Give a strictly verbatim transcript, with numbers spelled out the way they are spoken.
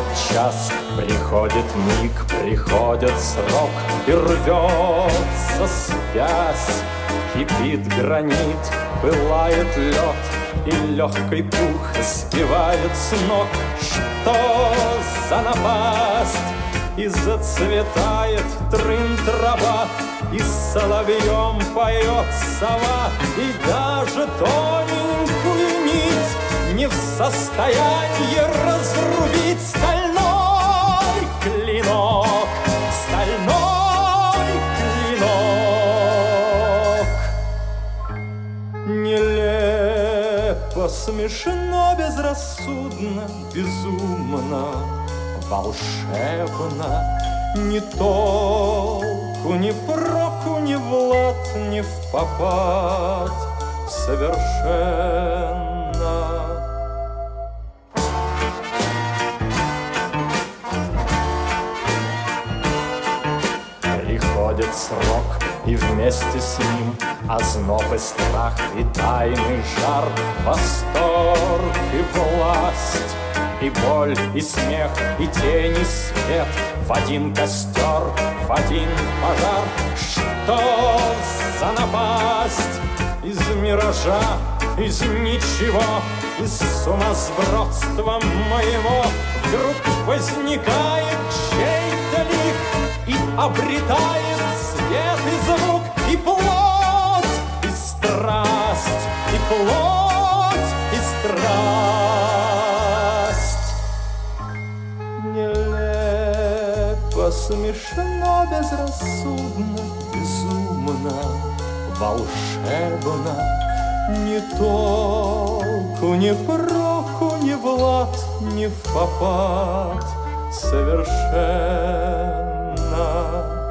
Приходит час, приходит миг, приходит срок, и рвется связь. Кипит гранит, пылает лед, и легкий пух сбивает с ног. Что за напасть? И зацветает трын-трава, и соловьем поет сова, и даже тоненькую нить не в состоянии разрубить стальной клинок, стальной клинок. Нелепо, смешно, безрассудно, безумно, волшебно, ни толку, ни проку, ни в лад, ни в попад, совершенно. Приходит срок, и вместе с ним озноб и страх, и тайный жар, восторг и власть, и боль, и смех, и тень, и свет в один костер, в один пожар. Что за напасть? Из миража, из ничего, из сумасбродства моего вдруг возникает чей-то лик и обретает свет и звук, и плоть, и страсть, и плоть, и страсть. Нелепо, смешно, безрассудно, безумно, волшебно, ни толку, ни проку, ни в лад, ни в попад, совершенно.